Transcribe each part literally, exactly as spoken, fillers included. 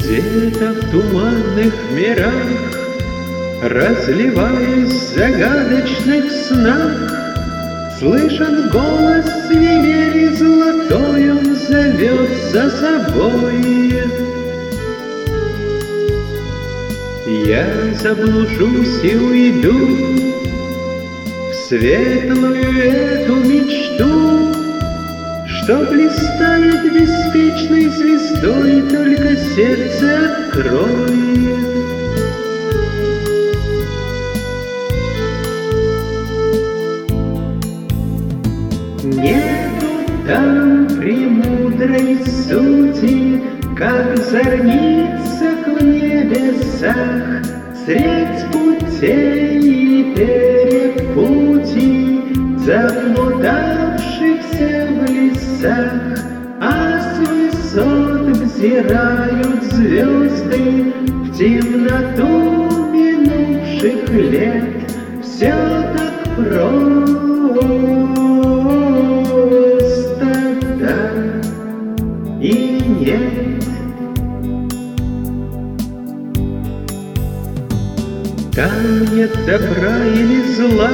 Где-то в туманных мирах, разливаясь в загадочных снах, слышен голос свирели золотой, он зовет за собой. Я заблужусь и уйду в светлую эту мечту, что блистает беспечной звездой, только сердце откроет. Нету там премудрой сути, как зорница в небесах, средь путей и перепутий, заблудавшихся в лесах, а с высот взирают звезды в темноту минувших лет. Все так просто, да и нет. Там нет добра или зла,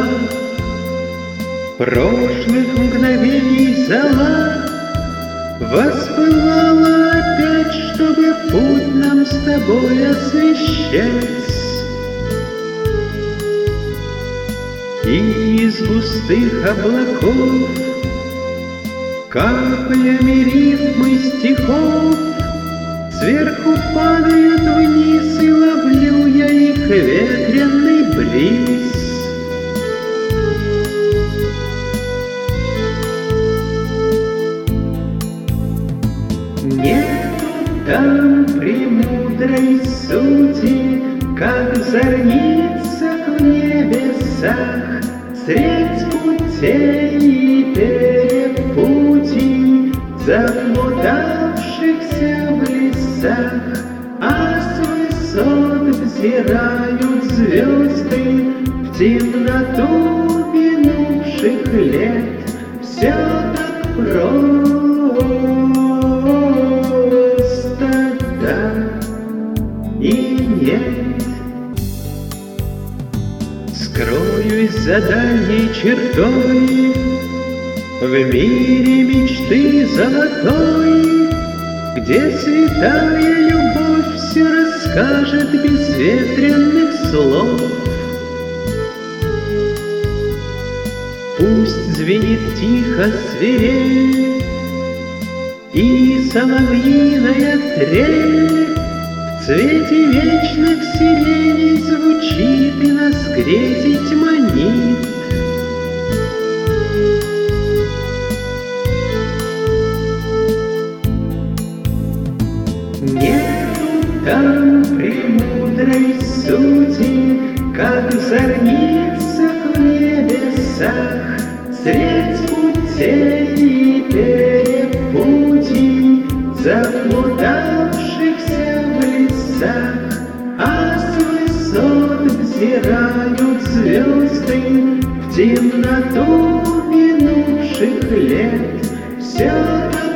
прошлых мгновений зола воспылала опять, чтобы путь нам с тобой освещать. И из густых облаков каплями рифмы стихов сверху падают вниз, и ловлю я их ветреный бриз. Нету там премудрой сути, как зорница в небесах, средь путей и перепутий, заблудавшихся в лесах, а с высот взирают звезды в темноту минувших лет. Все так просто, да и нет. Скроюсь за дальней чертой в мире мечты золотой, где святая любовь все расскажет без ветреных слов. Пусть звенит тихо свирель и соловьиная трель, в цвете вечных сиреней звучит и нас грезить манит. Нету там премудрой сути, как зорница в небесах, средь путей и перепутий, заблудавшихся в лесах, а с высот взирают звезды в темноту минувших лет. Все так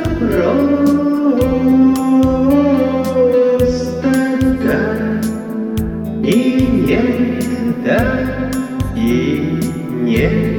просто, да и нет, да и нет.